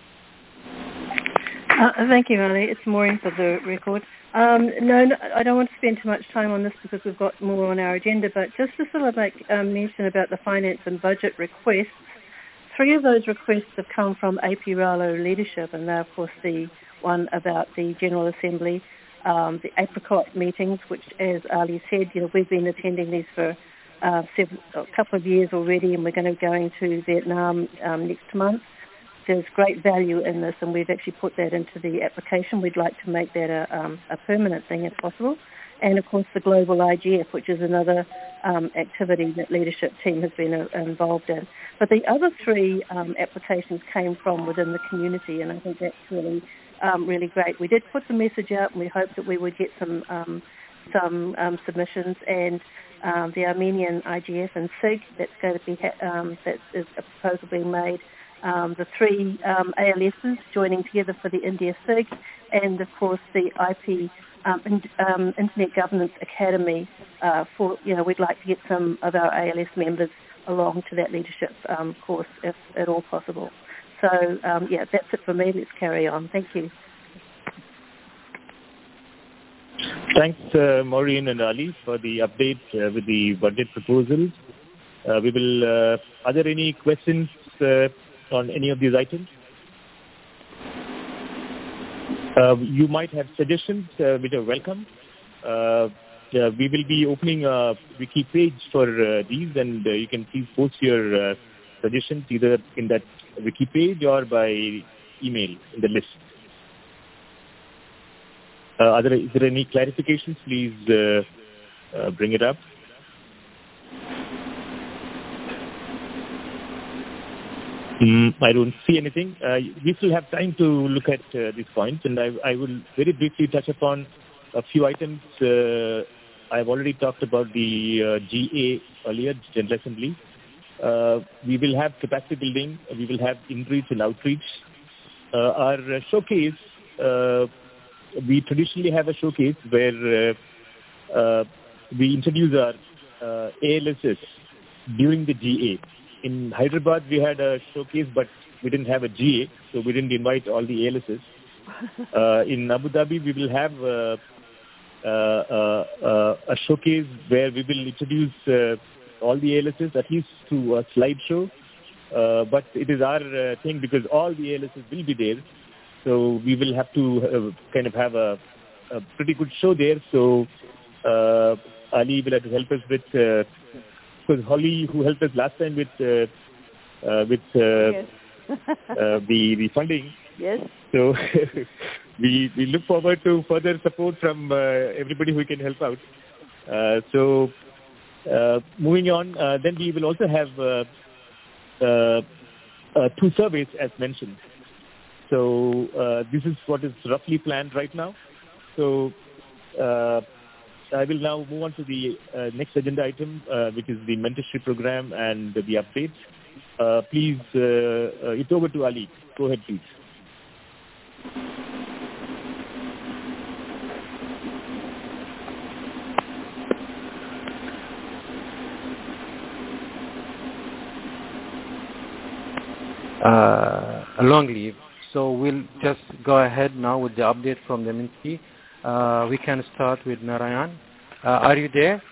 Uh, thank you, Ali. It's Maureen for the record. Um, no, no, I don't want to spend too much time on this because we've got more on our agenda, but just to sort of like um, mention about the finance and budget requests, three of those requests have come from A P Rallo leadership, and they're, of course, the one about the General Assembly, um, the apricot meetings, which, as Ali said, you know, we've been attending these for uh, seven, a couple of years already, and we're going to be going to Vietnam um, next month. There's great value in this, and we've actually put that into the application. We'd like to make that a, um, a permanent thing if possible. And, of course, the Global I G F, which is another um, activity that leadership team has been uh, involved in. But the other three um, applications came from within the community, and I think that's really, um, really great. We did put the message out, and we hoped that we would get some um, some um, submissions, and um, the Armenian I G F and S I G, that's going to be ha- um, that is a proposal being made. Um, the three um, A L Ss joining together for the India S I G, and of course the I P um, in, um, Internet Governance Academy. Uh, for you know, we'd like to get some of our A L S members along to that leadership um, course if at all possible. So um, yeah, that's it for me. Let's carry on. Thank you. Thanks, uh, Maureen and Ali, for the update uh, with the budget proposals. Uh, we will. Uh, are there any questions Uh, on any of these items? Uh, you might have suggestions uh, which are welcome. Uh, uh, we will be opening a wiki page for uh, these, and uh, you can please post your uh, suggestions either in that wiki page or by email in the list. Uh, are there, is there any clarifications? Please uh, uh, bring it up. Mm, I don't see anything. Uh, we still have time to look at uh, these points, and I, I will very briefly touch upon a few items. Uh, I've already talked about the uh, G A earlier, General Assembly. Uh, we will have capacity building. We will have in-reach and outreach. Uh, our uh, showcase, uh, we traditionally have a showcase where uh, uh, we introduce our uh, A L Ss during the G A. In Hyderabad, we had a showcase, but we didn't have a G A, so we didn't invite all the A L Ss. Uh, in Abu Dhabi, we will have uh, uh, uh, uh, a showcase where we will introduce uh, all the A L Ss, at least through a slideshow. Uh, but it is our uh, thing because all the A L Ss will be there, so we will have to uh, kind of have a, a pretty good show there. So uh, Ali will have to help us with. Uh, Because Holly, who helped us last time with uh, uh, with uh, yes. uh, the the funding, yes. So we we look forward to further support from uh, everybody who can help out. Uh, so uh, moving on, uh, then we will also have uh, uh, uh, two surveys as mentioned. So uh, this is what is roughly planned right now. So. Uh, I will now move on to the uh, next agenda item, uh, which is the mentorship program and the updates. Uh, please, uh, uh, it's over to Ali. Go ahead, please. Uh, a long leave. So we'll just go ahead now with the update from the Minty. Uh, we can start with Narayan. Uh, are you there?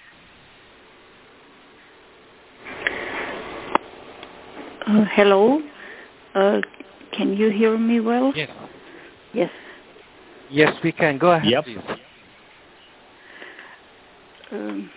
Uh, hello. Uh, can you hear me well? Yes. Yes. Yes, we can. Go ahead, yep. please. Um,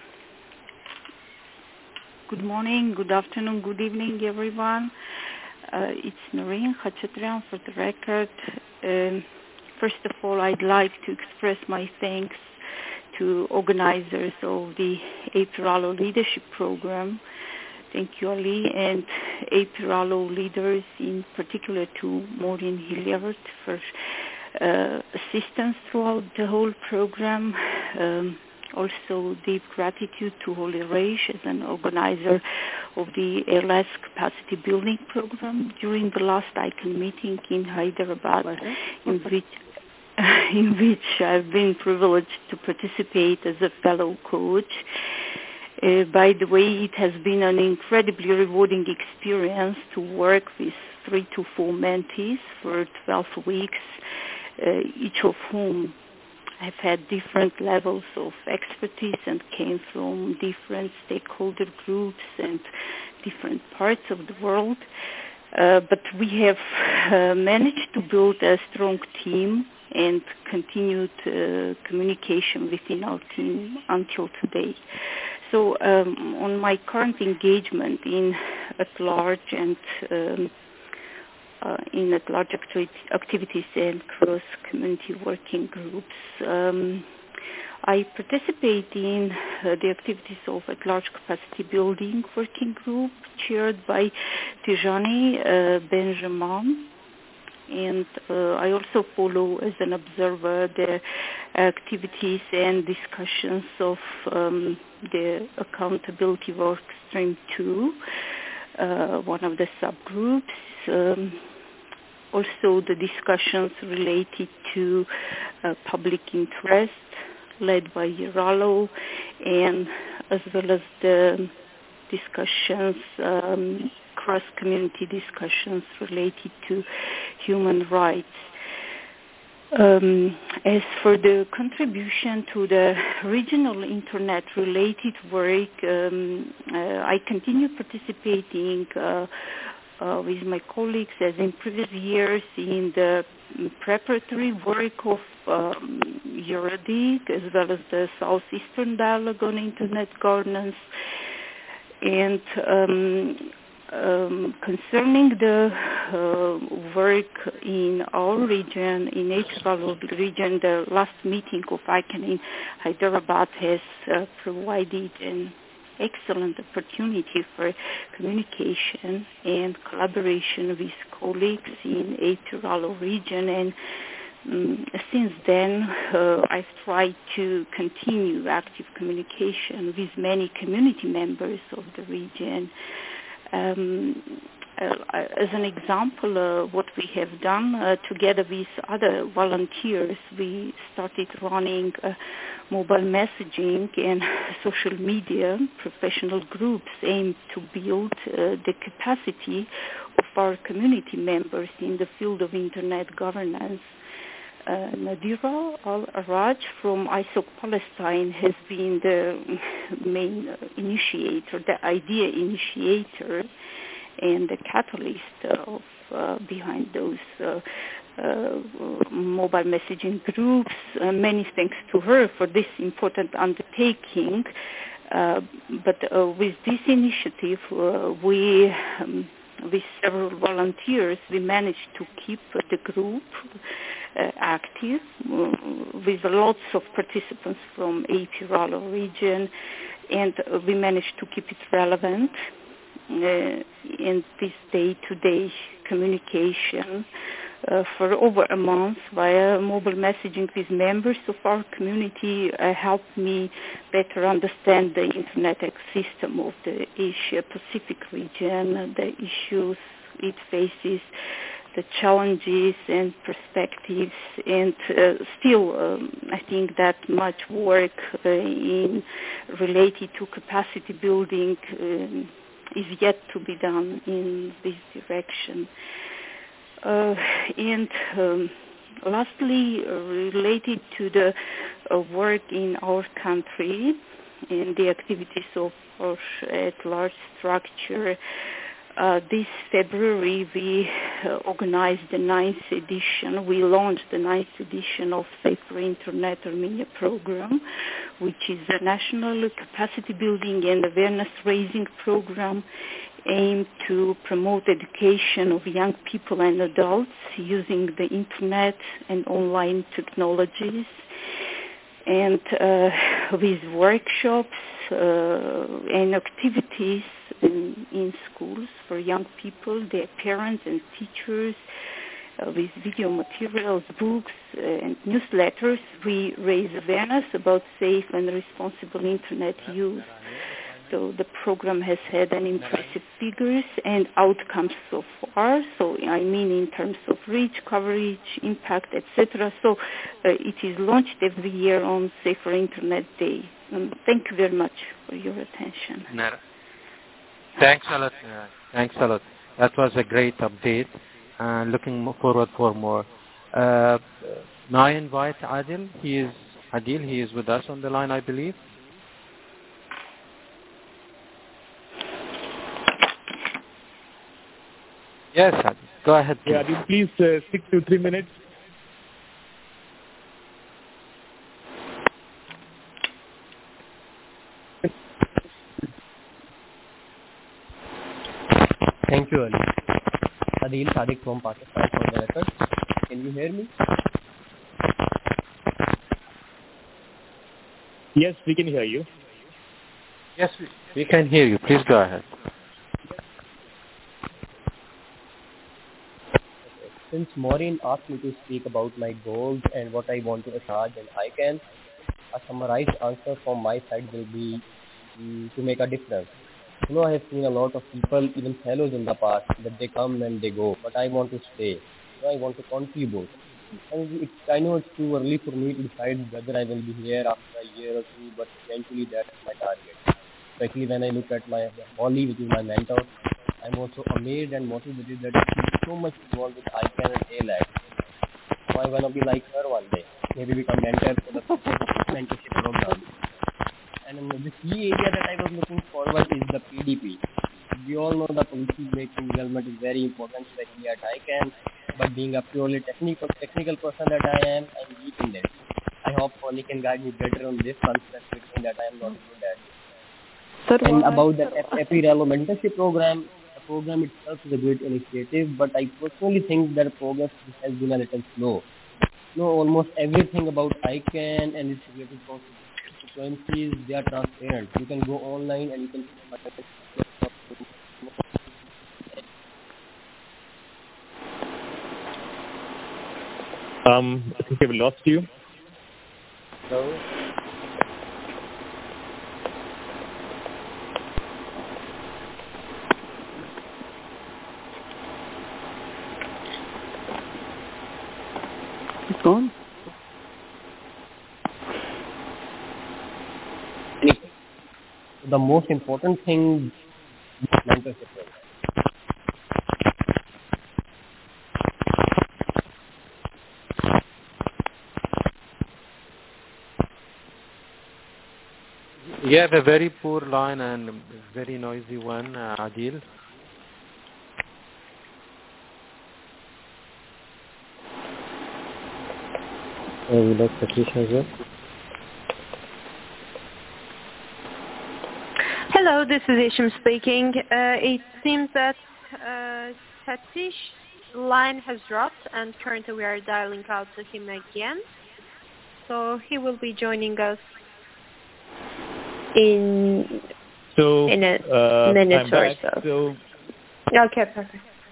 good morning, good afternoon, good evening, everyone. Uh, it's Noreen Khachatrian for the record. Um, First of all, I'd like to express my thanks to organizers of the A P Rallo Leadership Program. Thank you, Ali, and A P Rallo leaders, in particular to Maureen Hilliard for uh, assistance throughout the whole program. Um, also deep gratitude to Holy Reish as an organizer of the A L S capacity building program during the last I C A N meeting in Hyderabad, in which, in which I've been privileged to participate as a fellow coach. Uh, by the way, it has been an incredibly rewarding experience to work with three to four mentees for twelve weeks, uh, each of whom have had different levels of expertise and came from different stakeholder groups and different parts of the world. Uh, but we have uh, managed to build a strong team and continued uh, communication within our team until today. So um, on my current engagement in at large and um, uh, in at large acti- activities and cross-community working groups, um, I participate in uh, the activities of at large capacity building working group chaired by Tijani uh, Benjamin. And uh, I also follow as an observer the activities and discussions of um, the Accountability Work Stream two, uh, one of the subgroups. Um, also the discussions related to uh, public interest led by Rallo, and as well as the discussions um, cross-community discussions related to human rights. Um, as for the contribution to the regional internet-related work, um, uh, I continue participating uh, uh, with my colleagues as in previous years in the preparatory work of um, Eurydic, as well as the Southeastern Dialogue on Internet Governance. And um, Um, concerning the uh, work in our region, in H R L O region, the last meeting of I C A N in Hyderabad has uh, provided an excellent opportunity for communication and collaboration with colleagues in H R L O region, and um, since then uh, I've tried to continue active communication with many community members of the region. Um, uh, as an example, uh, what we have done uh, together with other volunteers, we started running uh, mobile messaging and social media professional groups aimed to build uh, the capacity of our community members in the field of internet governance. Uh, Nadira Al-Araj from I S O C Palestine has been the main initiator, the idea initiator, and the catalyst of uh, behind those uh, uh, mobile messaging groups. Uh, many thanks to her for this important undertaking. Uh, but uh, with this initiative, uh, we, um, with several volunteers, we managed to keep the group Uh, active uh, with lots of participants from H R L O region, and uh, we managed to keep it relevant uh, in this day-to-day communication uh, for over a month via mobile messaging with members of our community. Uh, helped me better understand the internet ecosystem of the Asia-Pacific region, the issues it faces, the challenges and perspectives, and uh, still um, I think that much work uh, in related to capacity building um, is yet to be done in this direction. Uh, and um, lastly, uh, related to the uh, work in our country and the activities of our at large structure, Uh, this February, we uh, organized the ninth edition. We launched the ninth edition of Safer Internet Armenia program, which is a national capacity building and awareness raising program aimed to promote education of young people and adults using the internet and online technologies, and uh, with workshops uh, and activities in, in schools for young people, their parents and teachers, uh, with video materials, books, uh, and newsletters. We raise awareness about safe and responsible Internet use. So the program has had an impressive figures and outcomes so far. So I mean in terms of reach, coverage, impact, et cetera. So uh, it is launched every year on Safer Internet Day. Um, thank you very much for your attention. Thanks a lot. Uh, thanks a lot. That was a great update. And uh, looking forward for more. Uh, now I invite Adil. He is Adil. He is with us on the line, I believe. Yes, Adil. Go ahead, please. Yeah, Adil, please uh, stick to three minutes. Thank you, Ali. Adil Sadiq from Pakistan for the record. Can you hear me? Yes, we can hear you. Yes, we, we can hear you. Please go ahead. Since Maureen asked me to speak about my goals and what I want to achieve in I CAN, a summarized answer from my side will be um, to make a difference. You know, I have seen a lot of people, even fellows in the past, that they come and they go, but I want to stay. You know, I want to contribute. And it's, I know it's too early for me to decide whether I will be here after a year or two, but eventually that's my target. Especially when I look at my Holly, which is my mentor, I'm also amazed and motivated that she's so much involved with I CAN and A L A C. So I want to be like her one day, maybe become mentor for the mentorship program. And the key area that I was looking forward is the P D P. We all know the policy making development is very important, especially at I CAN, but being a purely technical technical person that I am, I'm weak in it. I hope Holly can guide me better on this one specific thing that I am not good at. Sir, and about the EPIRALO mentorship program, the program itself is a great initiative, but I personally think that progress has been a little slow. You know, almost everything about I CAN and its related consequences, they are transparent. You can go online and you can Um, I think I've lost you. Hello? It's gone. The most important thing is mentorship program. You have a very poor line and very noisy one, uh, Adil. Oh, we lost Satish as well. Hello, this is Isham speaking. Uh, it seems that uh, Satish's line has dropped and currently we are dialing out to him again. So he will be joining us in so, in a uh, minute I'm or back, so. so. Okay, perfect.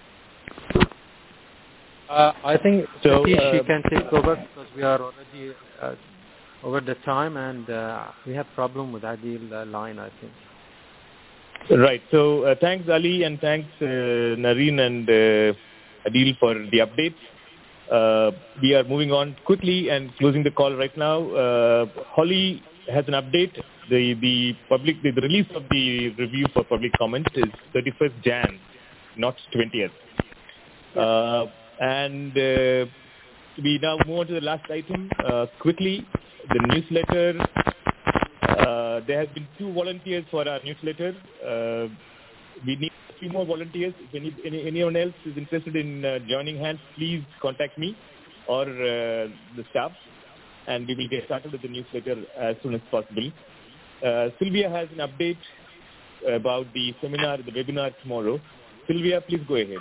Uh, I think So, Satish, uh, you can take over because we are already uh, over the time and uh, we have problem with Adil uh, line, I think. Right. So uh, thanks, Ali, and thanks, uh, Nareen and uh, Adil for the updates. Uh, we are moving on quickly and closing the call right now. Uh, Holly has an update. The the public the, the release of the review for public comment is thirty-first January, not twentieth. Uh, and uh, we now move on to the last item. Uh, quickly, the newsletter. Uh, there have been two volunteers for our newsletter. Uh, we need a few more volunteers. If any, any, anyone else is interested in uh, joining hands, please contact me or uh, the staff, and we will get started with the newsletter as soon as possible. Uh, Sylvia has an update about the seminar, the webinar tomorrow. Sylvia, please go ahead.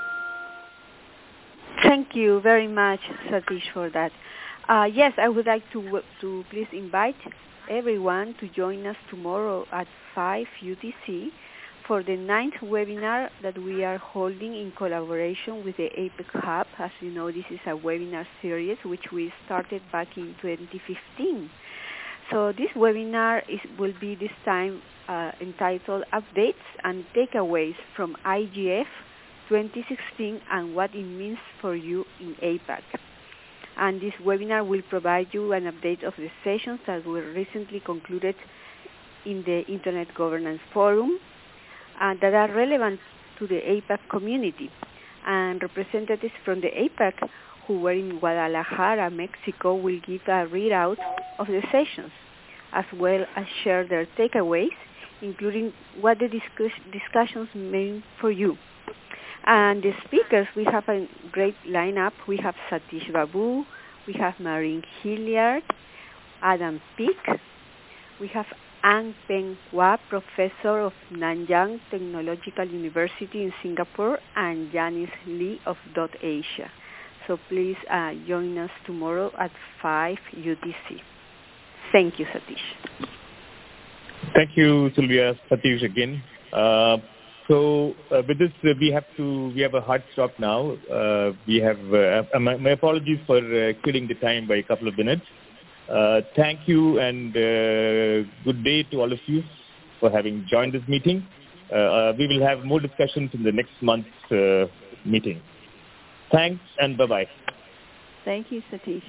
Thank you very much, Satish, for that. Uh, yes, I would like to to please invite everyone to join us tomorrow at five U T C for the ninth webinar that we are holding in collaboration with the APEC Hub. As you know, this is a webinar series which we started back in twenty fifteen. So this webinar is, will be this time uh, entitled Updates and Takeaways from I G F twenty sixteen and What It Means for You in APAC. And this webinar will provide you an update of the sessions that were recently concluded in the Internet Governance Forum and that are relevant to the APAC community. And representatives from the APAC who were in Guadalajara, Mexico, will give a readout of the sessions, as well as share their takeaways, including what the discuss discussions mean for you. And the speakers, we have a great lineup. We have Satish Babu, we have Marine Hilliard, Adam Peek, we have Ang Peng Hua, professor of Nanyang Technological University in Singapore, and Janice Lee of Dot Asia. So please uh, join us tomorrow at five U T C. Thank you, Satish. Thank you, Sylvia. Satish again. Uh, so uh, with this, uh, we have to we have a hard stop now. Uh, we have uh, my, my apologies for uh, killing the time by a couple of minutes. Uh, thank you and uh, good day to all of you for having joined this meeting. Uh, uh, we will have more discussions in the next month's uh, meeting. Thanks and bye-bye. Thank you, Satish.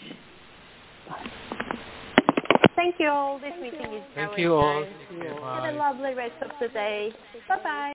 Thank you all. This meeting is now Thank you all. adjourned. Have a lovely rest of the day. Bye-bye.